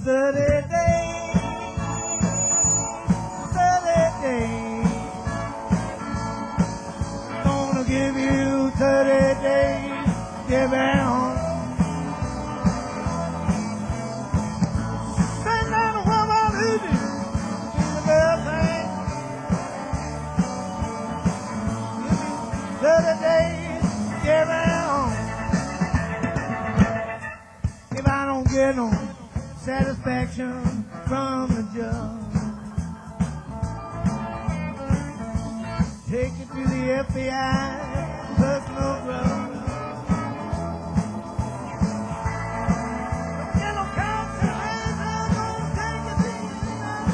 30 days, 30 days. Gonna give you 30 days, give it on. Sing down the woman who did the bell thing. Give me 30 days, give it on. If I don't get no satisfaction from the judge, take it to the FBI, personal grudge. Don't get no consolation, gonna take it to the United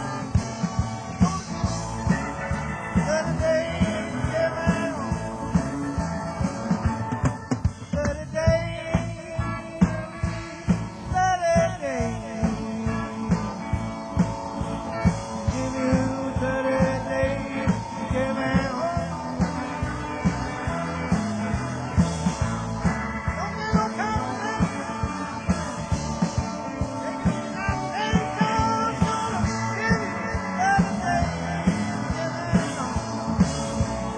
States. 30 days, give it on. 30 days, 30 days. Give you 30 days, give it on. Don't get no consolation. Take it to the United States, I'm gonna give you 30 days, give it on.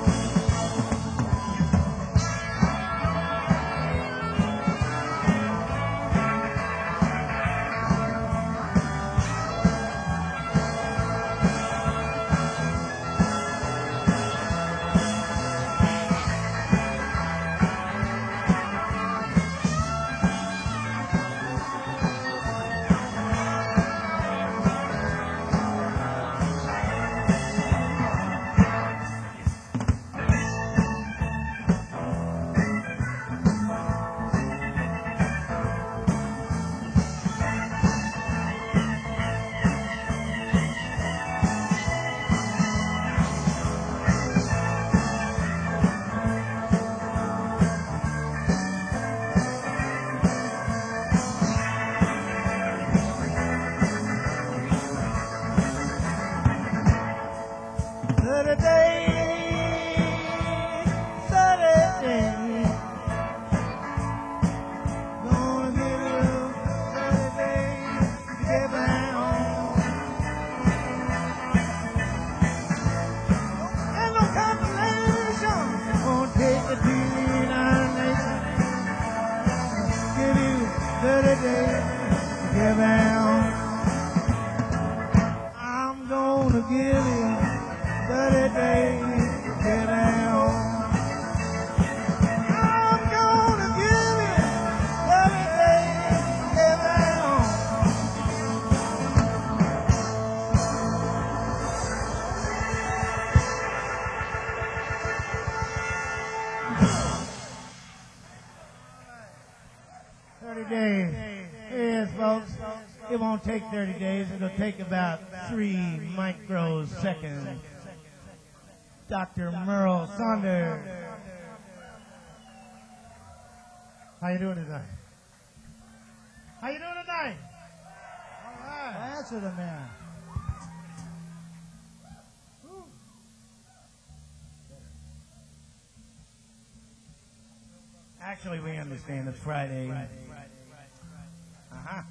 I'm gonna give you 30 days, give it on. I'm gonna give you 30 days, give it on. Days. Yes, folks. It won't take 30 days. It'll take about 3 microseconds. Dr. Merle Saunders. How you doing tonight? How you doing tonight? All right. Answer the man. Actually, we understand it's Friday. Uh-huh.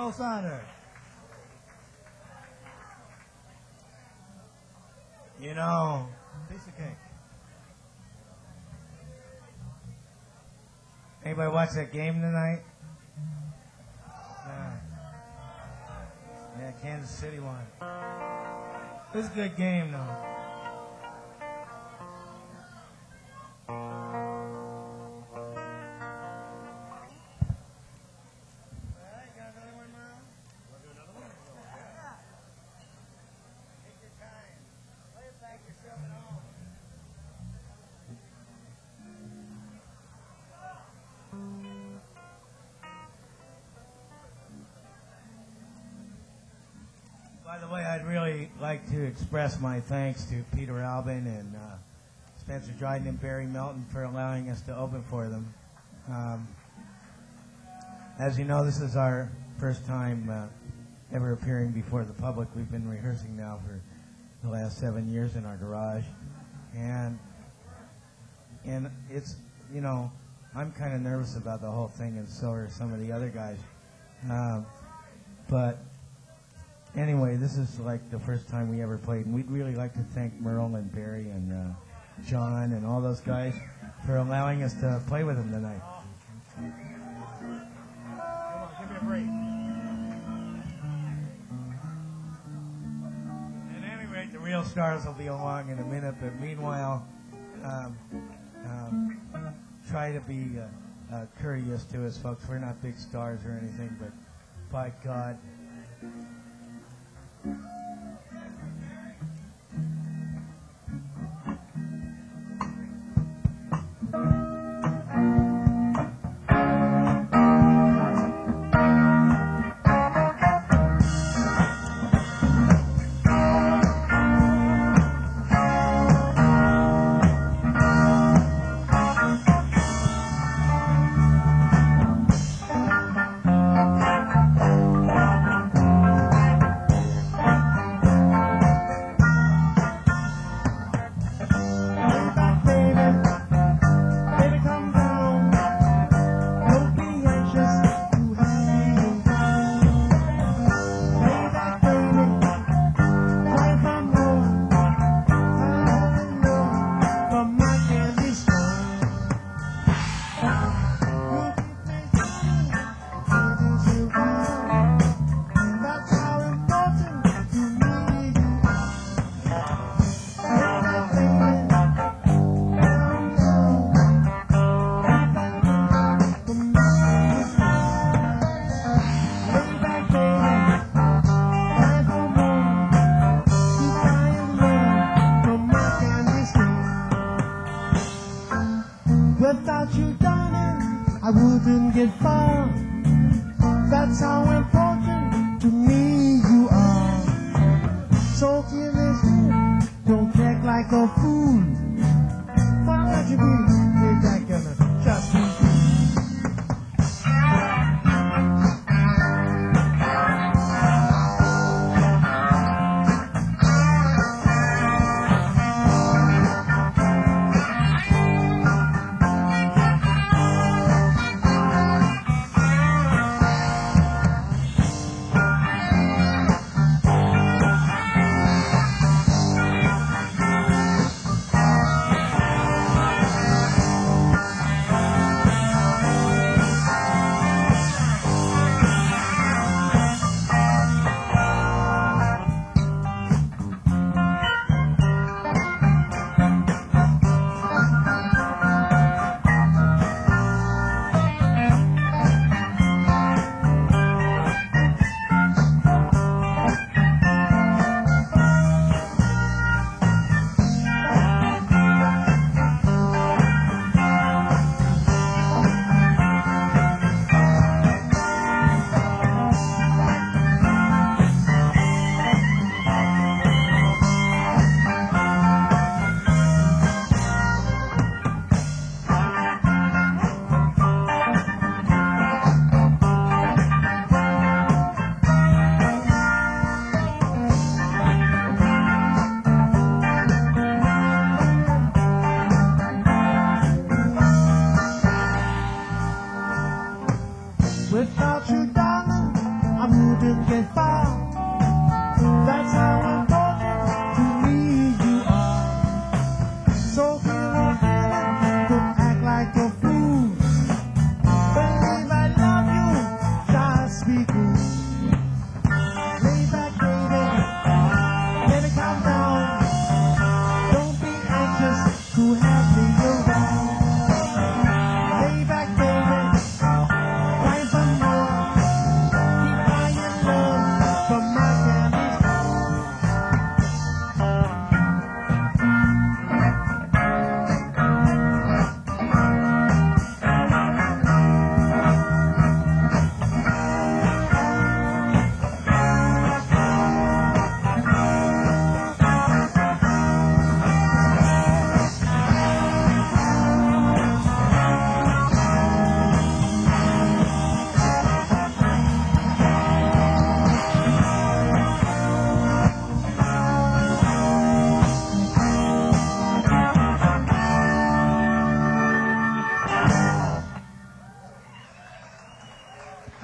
Merle Saunders. You know, piece of cake. Anybody watch that game tonight? Yeah, Kansas City won. It was a good game, though. By the way, I'd really like to express my thanks to Peter Albin and Spencer Dryden and Barry Melton for allowing us to open for them. As you know, this is our first time ever appearing before the public. We've been rehearsing now for the last 7 years in our garage. And it's, you know, I'm kind of nervous about the whole thing, and so are some of the other guys. But anyway, this is like the first time we ever played, and we'd really like to thank Merle and Barry and John and all those guys for allowing us to play with them tonight. Come on, give me a break. At any rate, the real stars will be along in a minute, but meanwhile, try to be courteous to us, folks. We're not big stars or anything, but by God. Without you, darling, I wouldn't get far. That's how important to me you are. So give it, don't act like a fool. Why don't you be that gonna just be without you, darling, I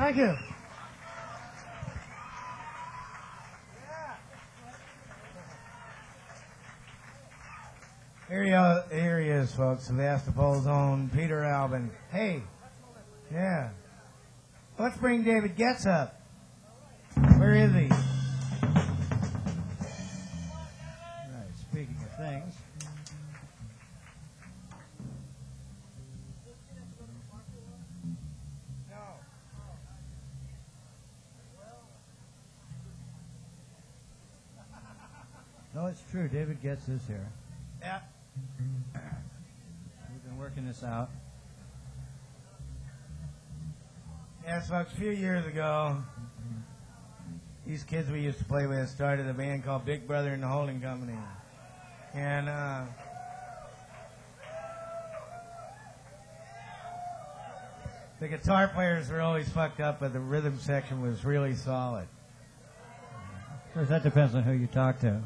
Thank you. Here he is, folks. Sevastopol's own Peter Albin. Hey. Yeah. Let's bring David Getz up. Where is he? Right, speaking of things. No, it's true. David Getz is here. Yeah. We've been working this out. Yes, folks, a few years ago, these kids we used to play with started a band called Big Brother and the Holding Company. And the guitar players were always fucked up, but the rhythm section was really solid. Of course, that depends on who you talk to.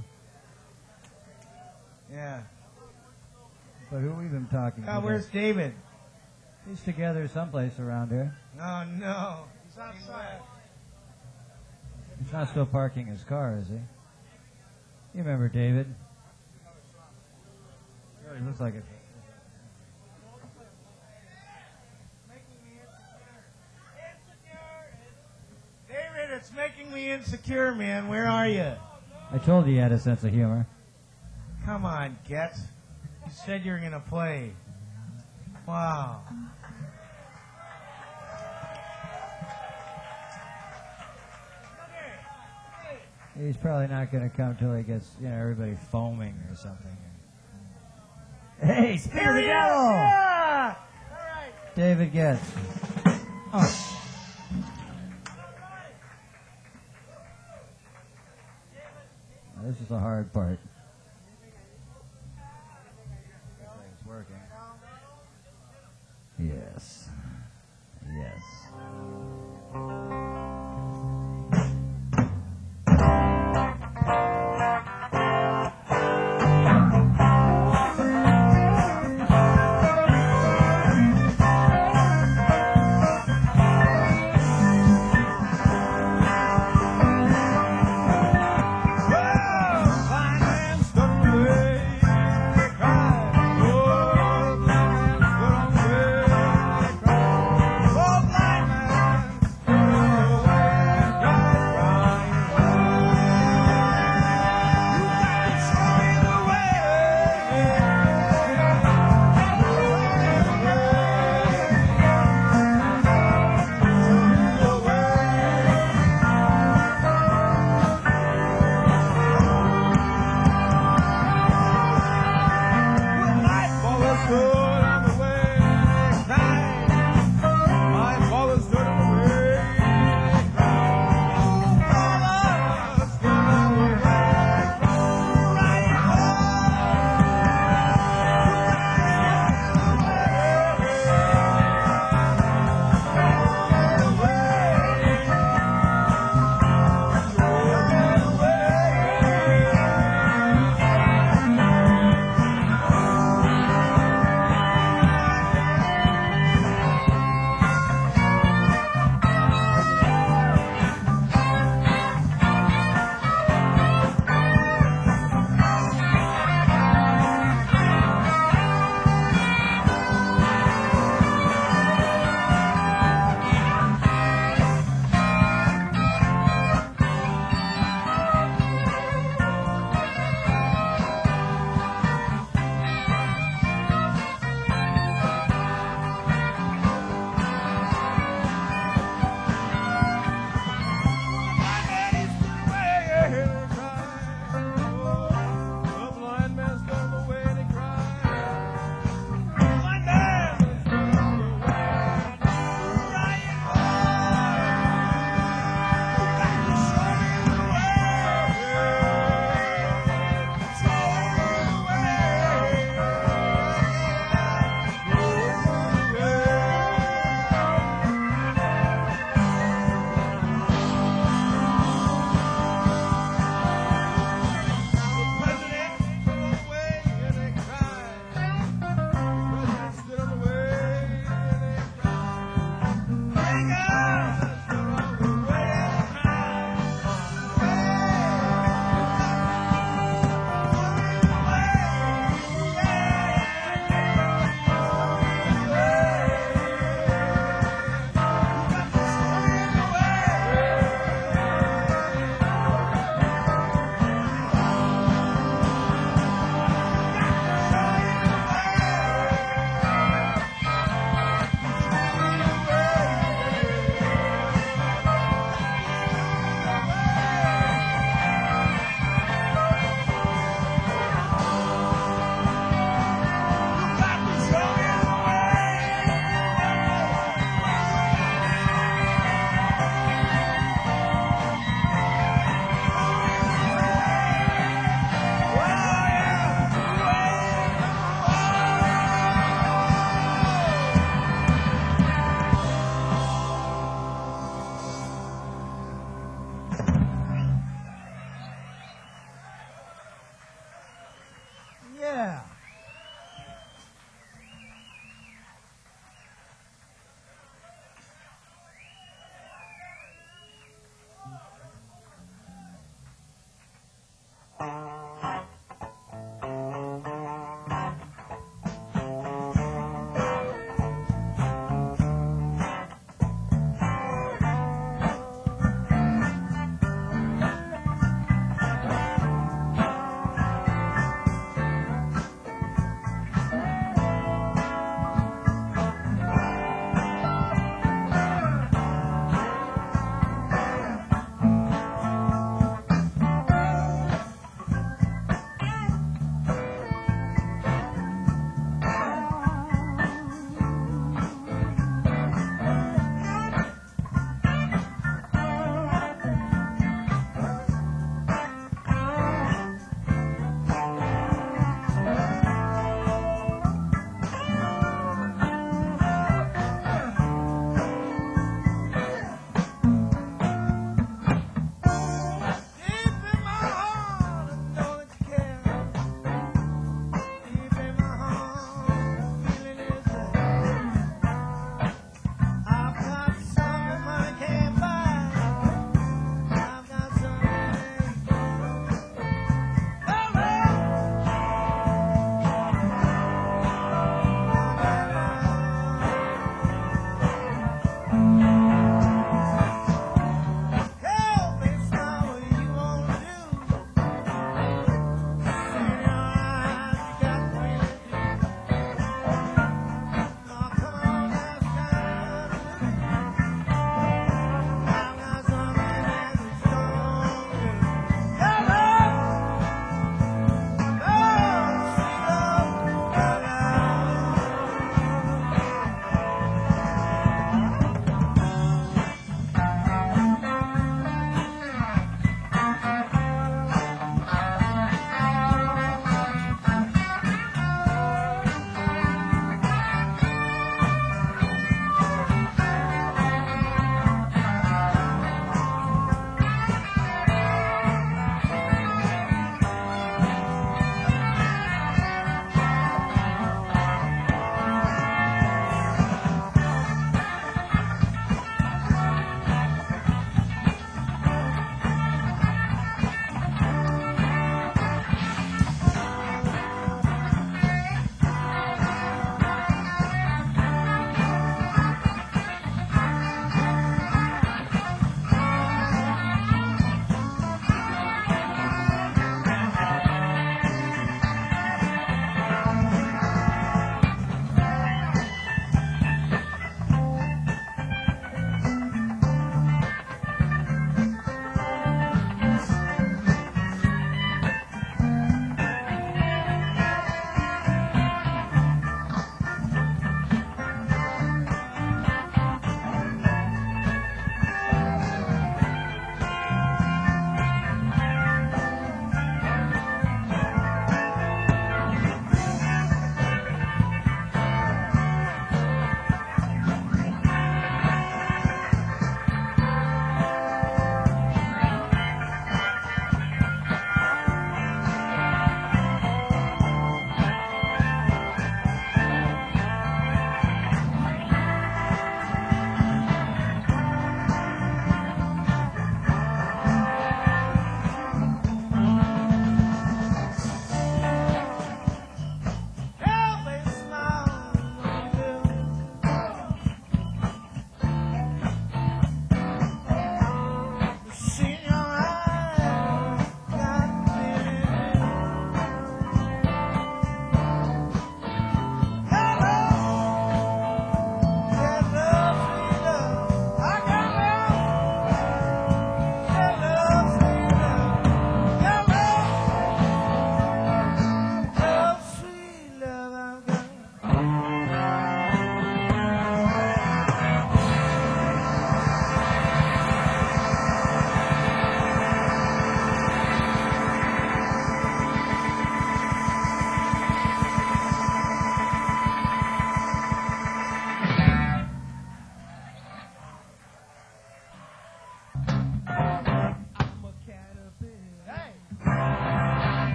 Yeah. But who we've been talking to? Where's David? He's together someplace around here. Oh, no. He's outside. He's not still parking his car, is he? You remember David? He looks like it. David, it's making me insecure, man. Where are you? I told you he had a sense of humor. Come on, Getz. You said you were going to play. Wow. He's probably not going to come till he gets, everybody foaming or something. Hey, speak of the devil! Yeah! All right. David Getz. Oh. Now, this is the hard part. It's working. Yes. Yes.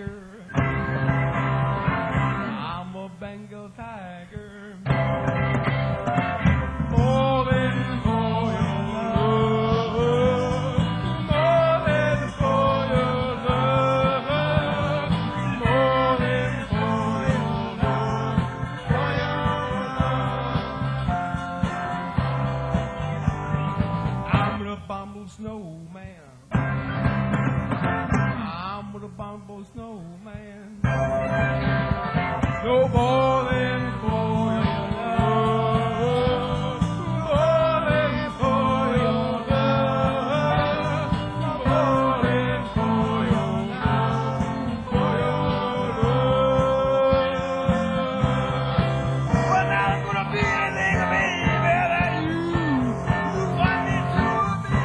tiger. I'm a Bengal tiger. Falling for your love, falling for your love, falling for your love, for your love. I'm the bumble snowman. I'm the bumble snowman. No falling for your love, falling for your love, falling for your love, for your love. But now it's gonna be anything, baby, that you want me to be.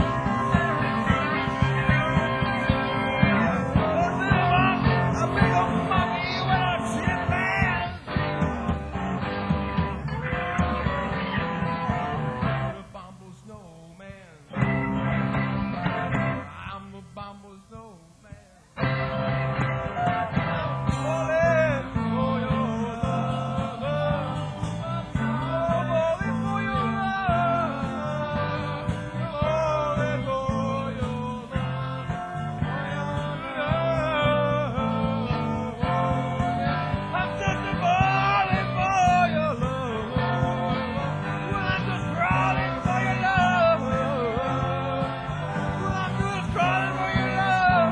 A big old monkey with a chip man. I'm a bumble snowman. I'm a bumble snowman. Falling for your love. Falling for your love. Falling for your love. I'm just falling for your love. I'm just crawling for your love. I'm just crawling for your love.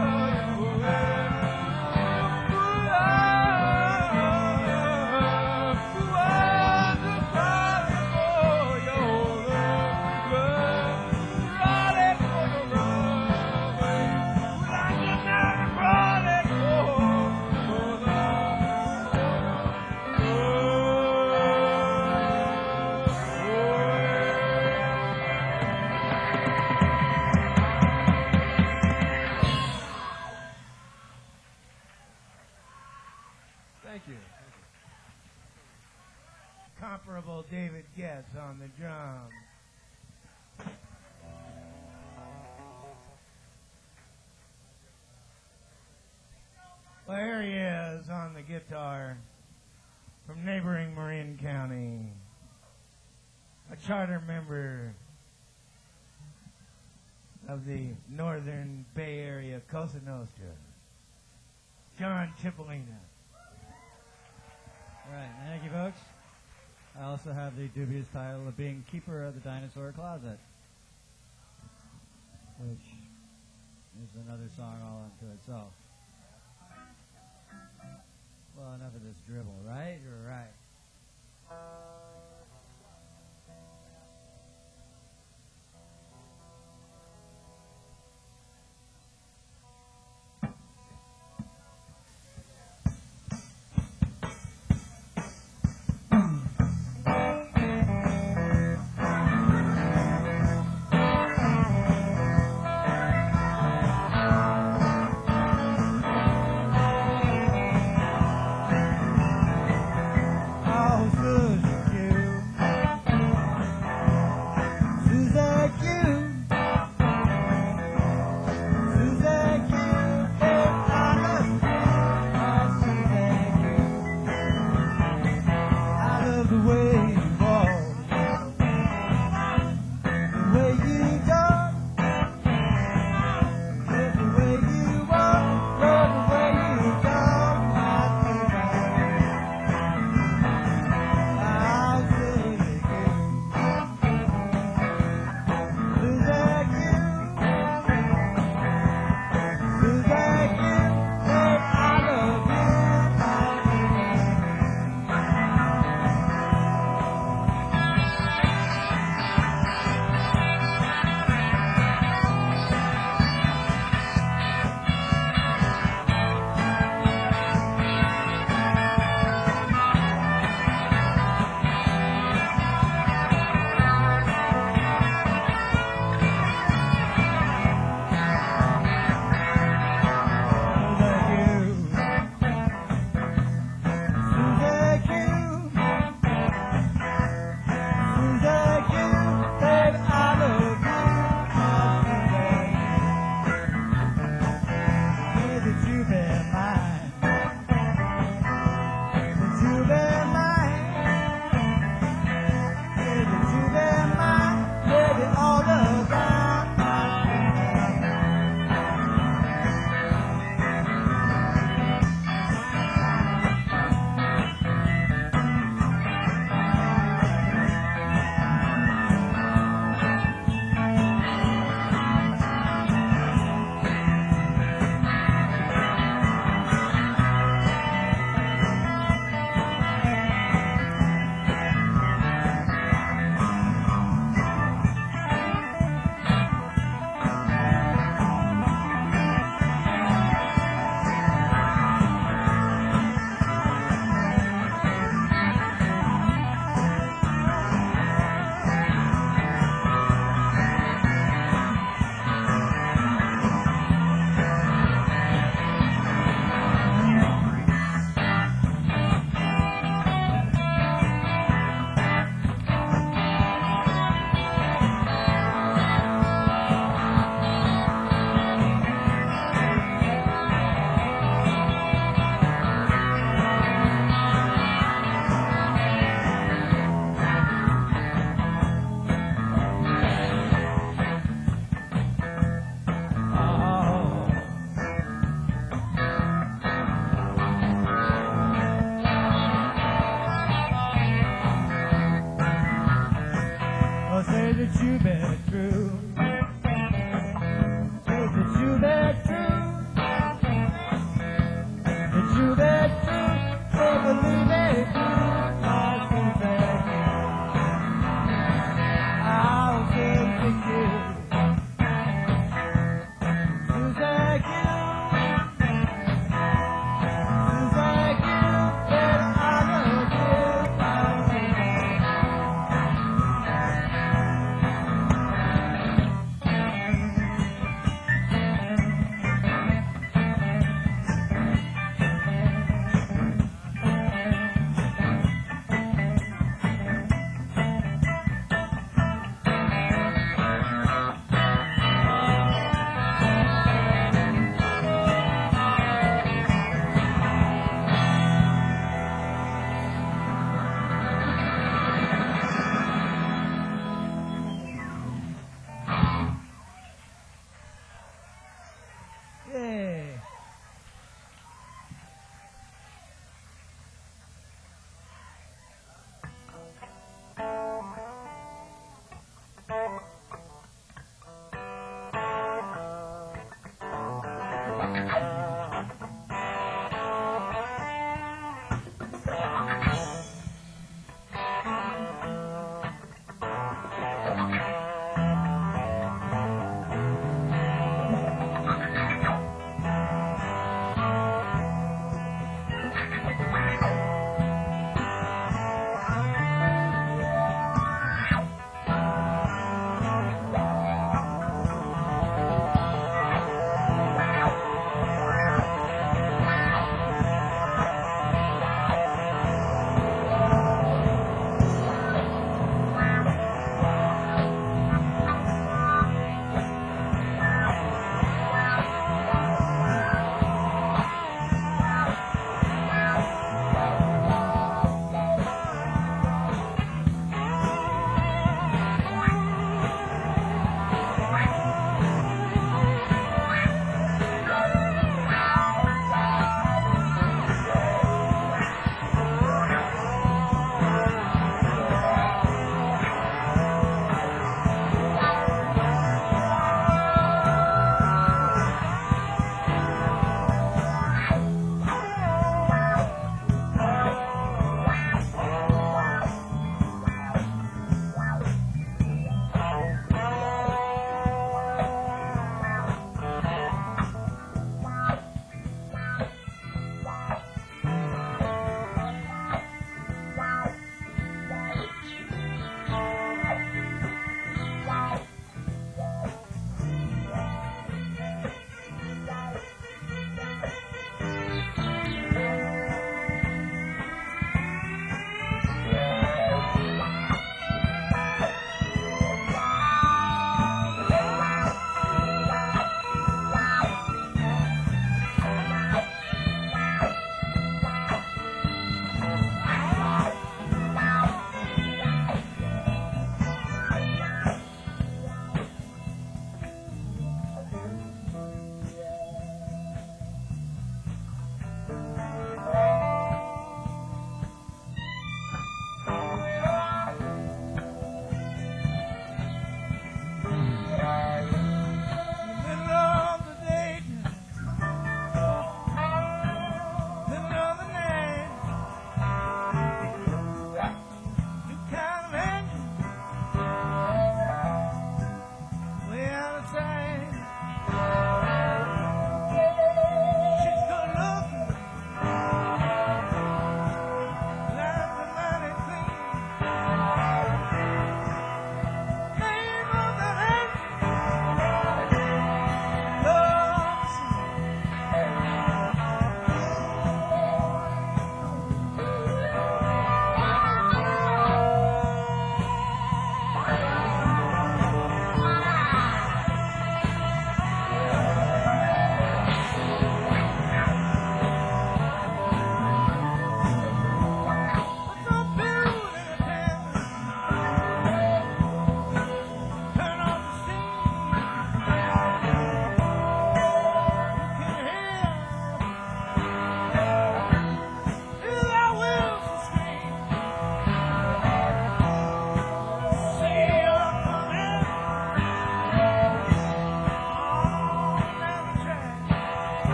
Thank you. Comparable David Getz on the drums. Well, here he is on the guitar from neighboring Marin County, a charter member of the Northern Bay Area Cosa Nostra, John Cipollina. All right, thank you, folks. I also have the dubious title of being Keeper of the Dinosaur Closet, which is another song all unto itself. Well, enough of this dribble, right? You're right. true, that's true. Oh, believe it, I can thank you. I'll sing to you. Just like you. Just like you. That I love you. I'll sing to you.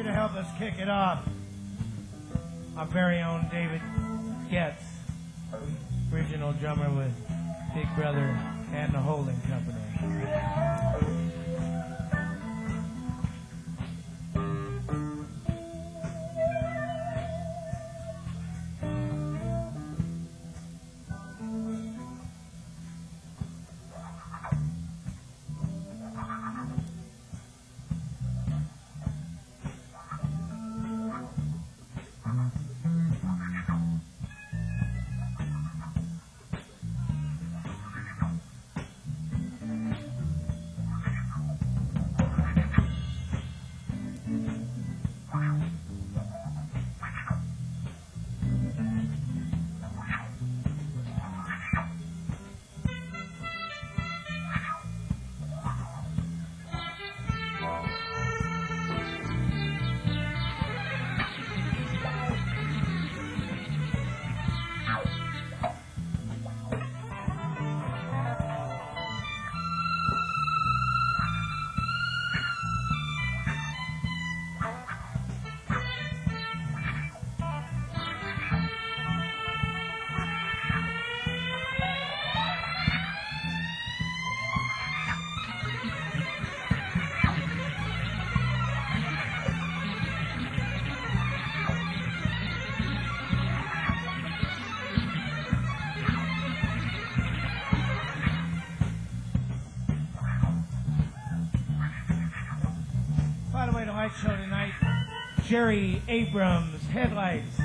to help us kick it off, our very own David Getz, original drummer with Big Brother and the Holding Company. By the way, the light show tonight, Jerry Abrams, Headlights.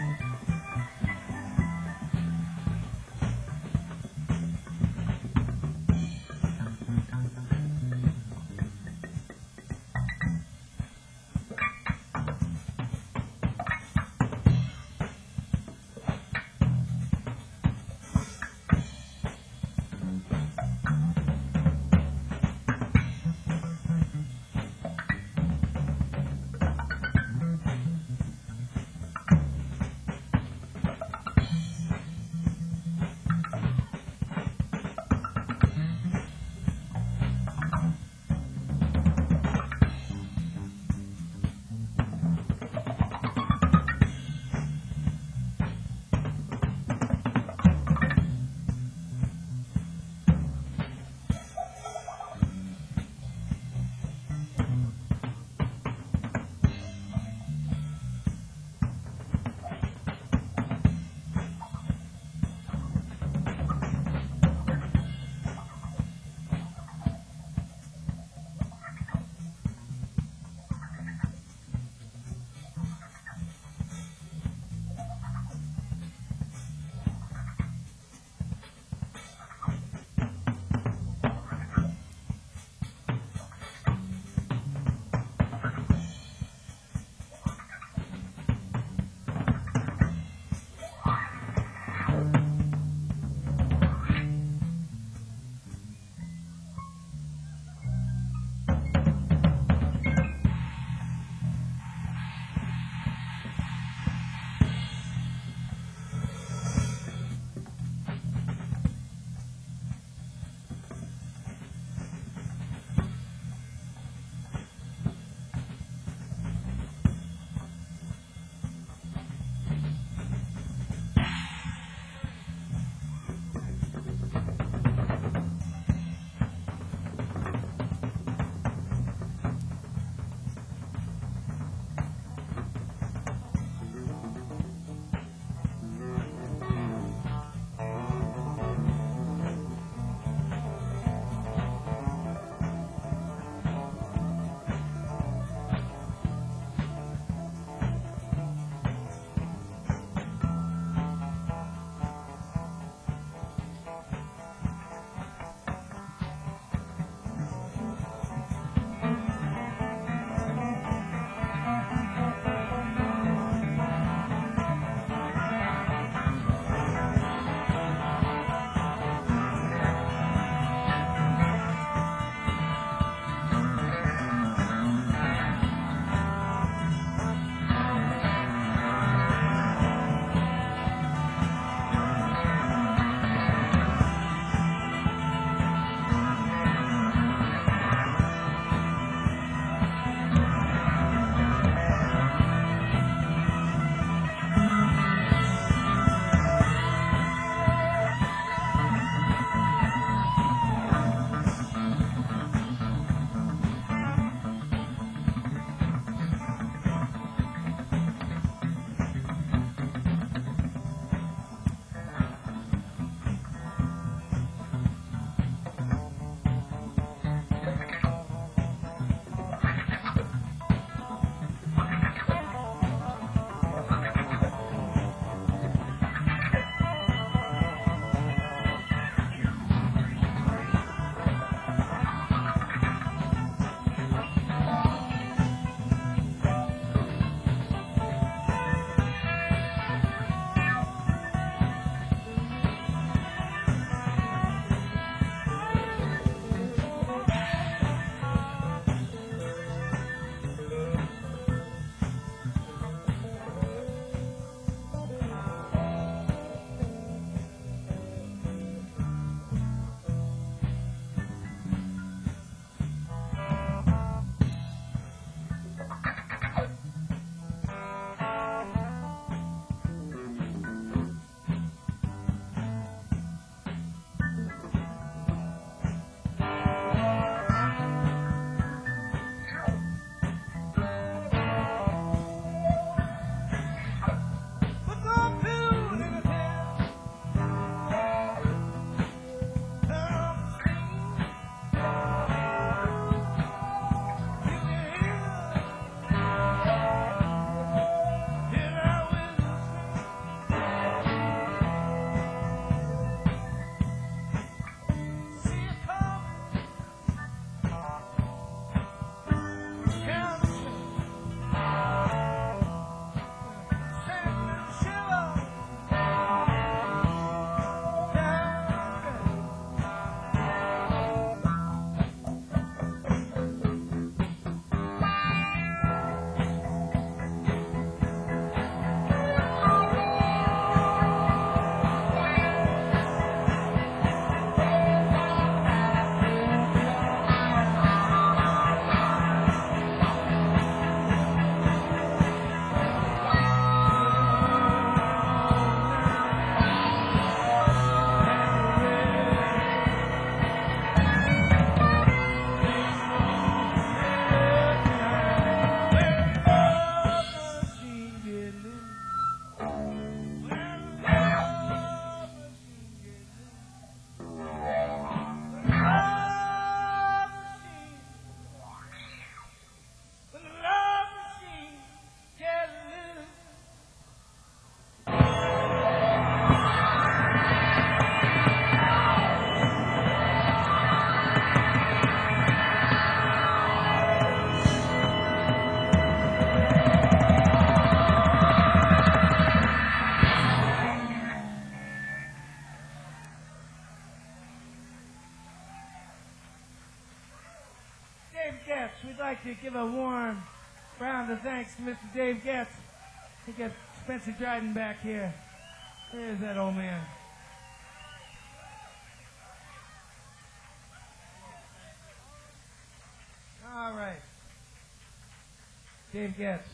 Getz. We'd like to give a warm round of thanks to Mr. Dave Getz. He got Spencer Dryden back here. There's that old man. All right. Dave Getz.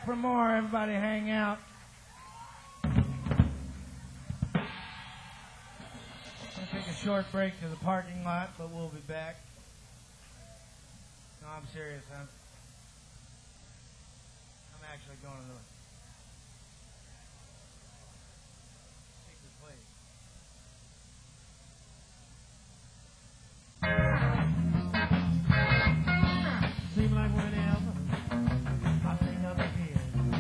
back for more. Everybody hang out. We'll take a short break to the parking lot, but we'll be back. No, I'm serious, huh? I'm actually going to the secret place. Seems like whenever I think of the kid,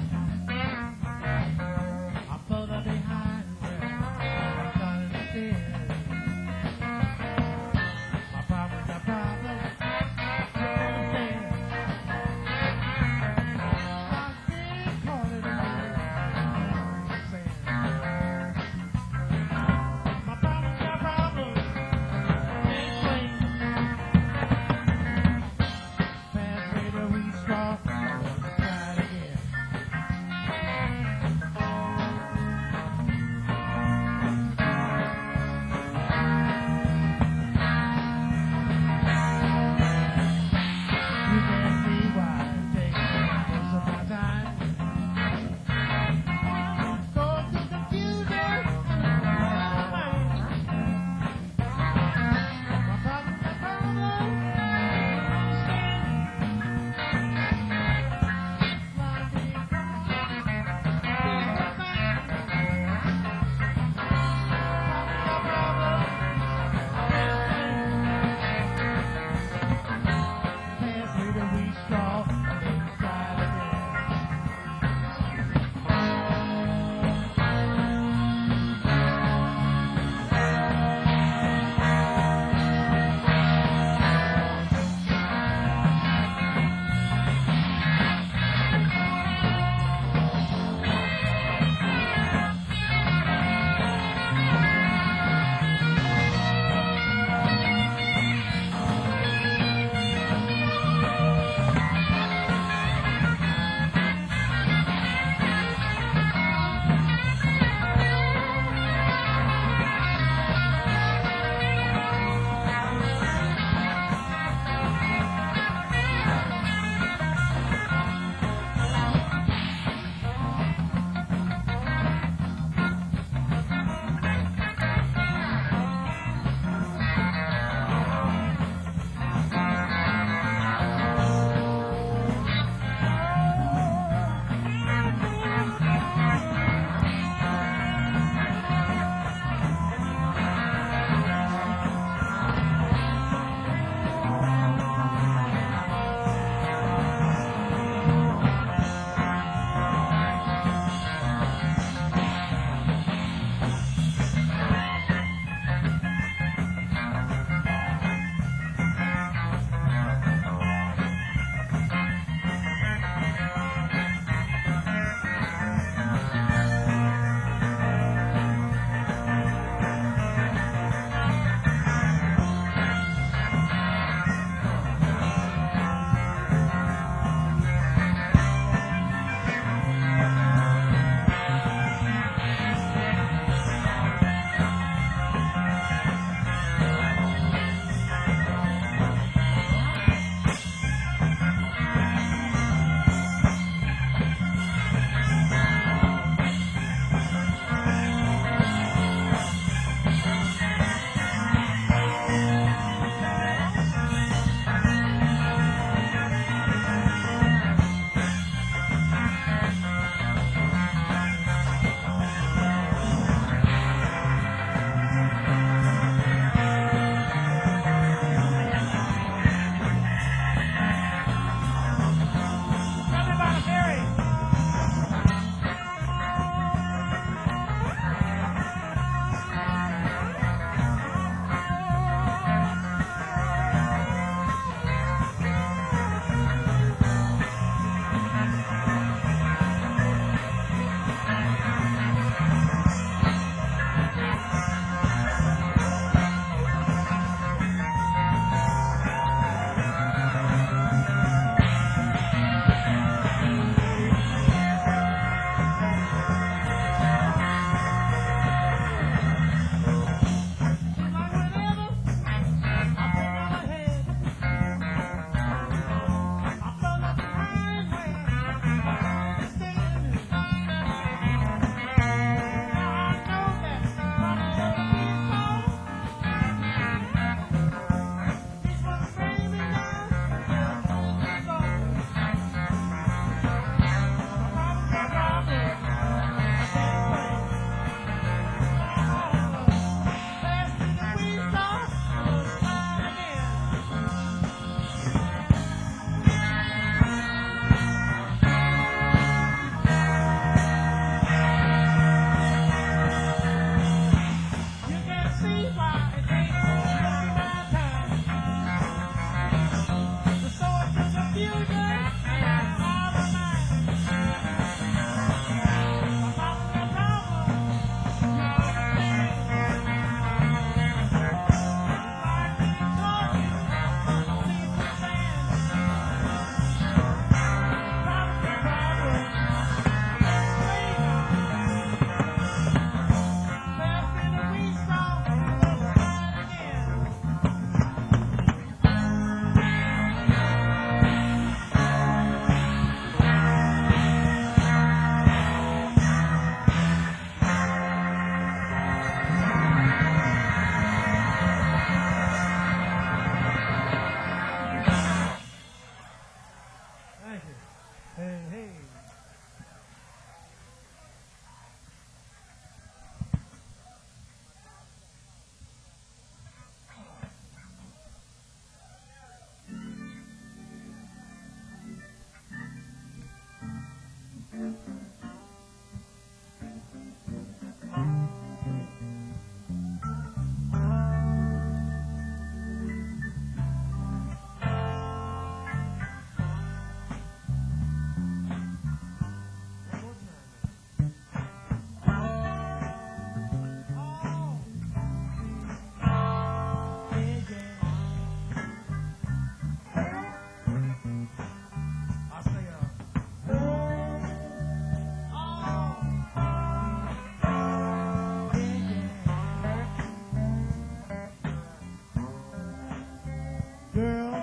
I'm further behind where I'm starting to feel. My problem's a problem, you understand. I'm getting caught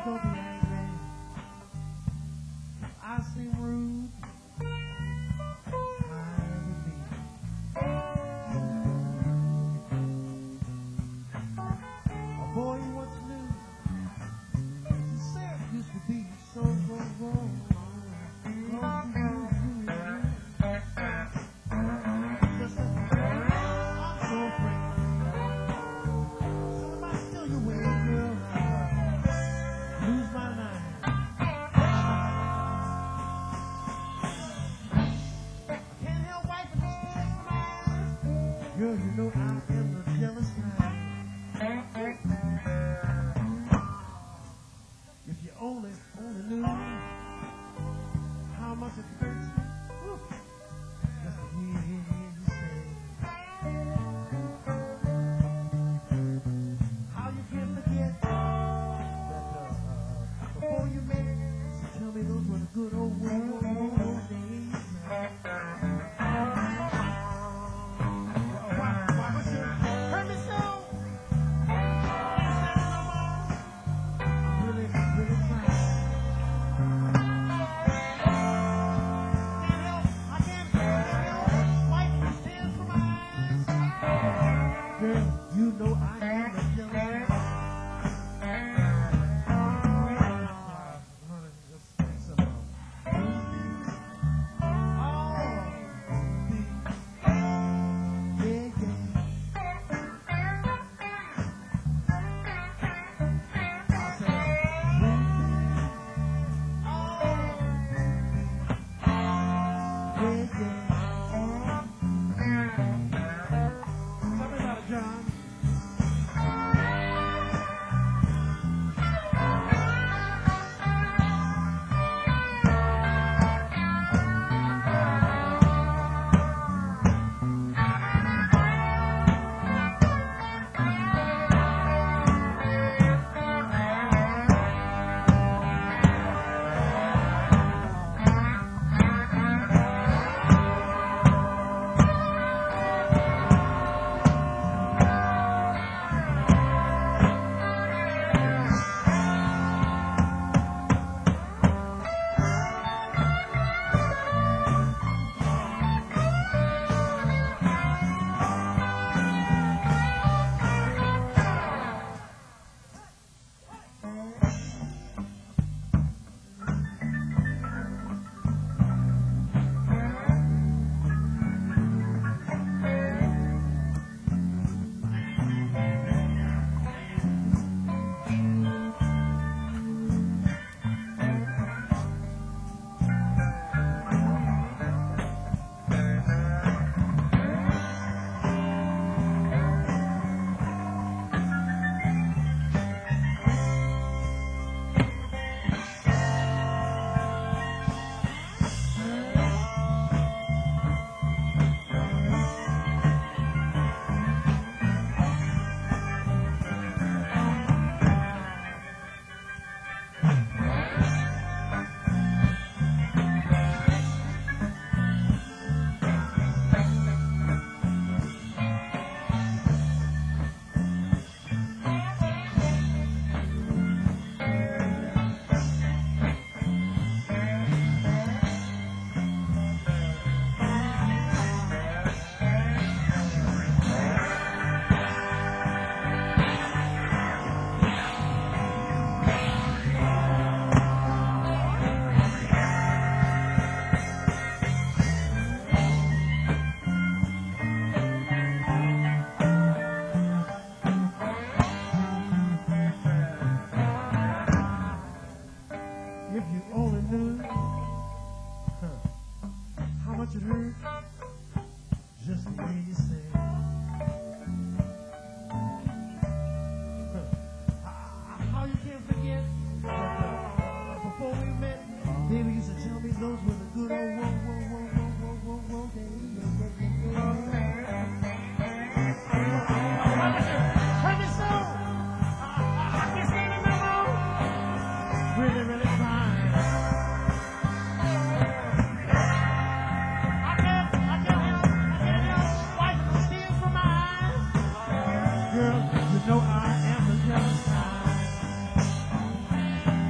don't be angry. I seem rude. Tired of me. A boy you once knew. He said it used to be so wrong. Close to you. Listen, I'm so afraid. So if I steal your way, girl, I'll lose my mind. Can't help wiping these tears from my eyes. Girl, you know I am the jealous kind. If you only knew how much it hurts me. Whew. Just to hear you say how you can forget that before you met, so tell me those were the good old days. Why would you hurt me so? I'm really trying. I can't help wiping these tears from my eyes. Girl, you know I am the jealous guy. Honey, just sing some of it. Tell me about it, John. If you only knew how much it hurt, just the way you say. How you can't forget that before we met, baby used to tell me those were the good old days. Hurt me so. I can't stand it no more. Really trying. I can't help wiping the tears from my eyes. Girl, you know I am the jealous kind.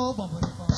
go bumpity bump.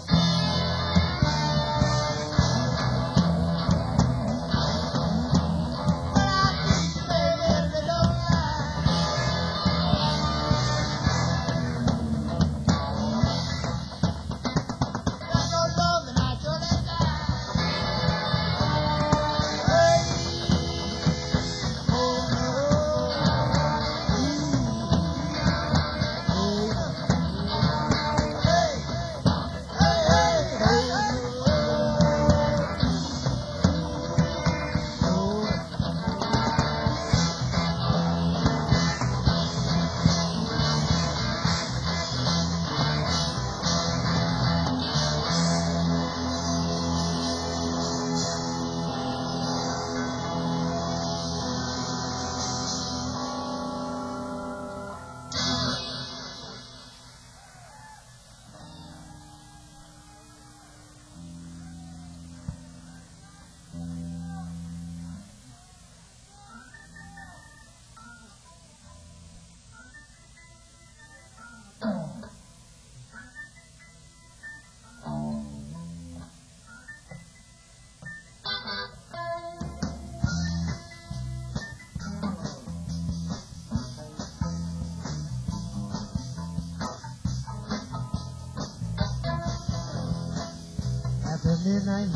After midnight,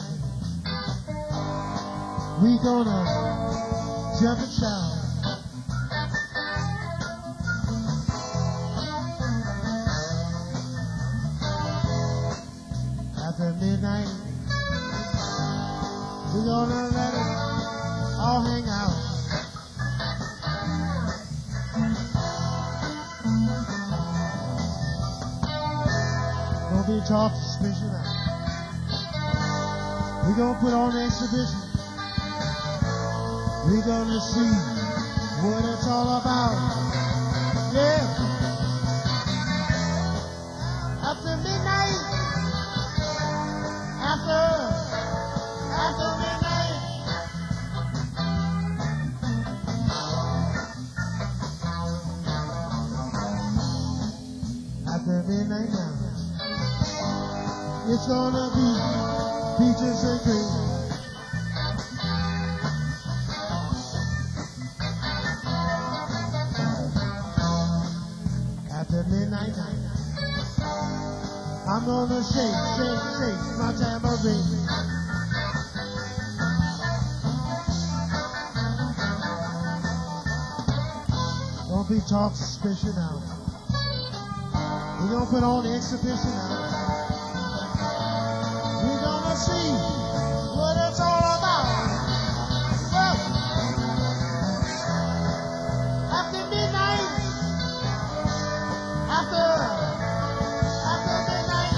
we gonna jump and shout. After midnight, we gonna let it all hang out. Don't be taught suspicion out. We're gonna put on an exhibition. We're gonna see what it's all about. Yeah. After midnight. After midnight. After midnight now. It's gonna be peaches and cream. After midnight, I'm gonna shake, shake, shake my tambourine. Don't be taught suspicion out. We're gonna put on the exhibition out. We're gonna see what it's all about. Well, after midnight, after midnight.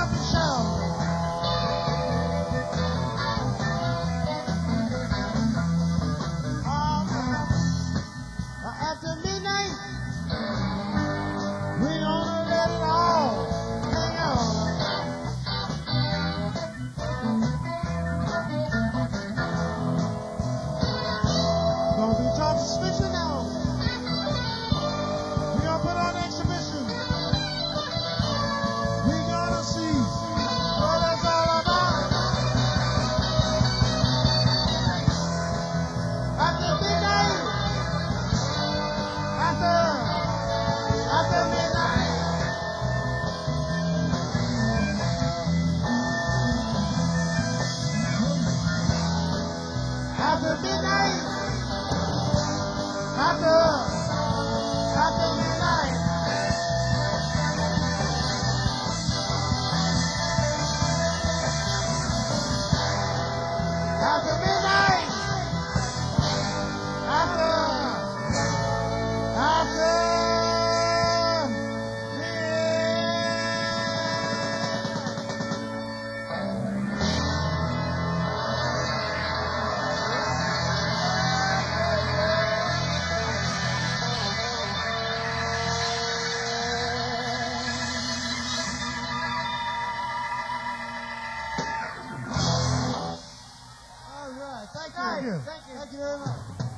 up and shout. After midnight, we gonna let it all hang out. Gonna be talking suspicion now. We gonna put on exhibition. We gonna see what it's all about. After midnight, after midnight. After midnight. After midnight. After midnight. After All right, thank you. Thank you very much.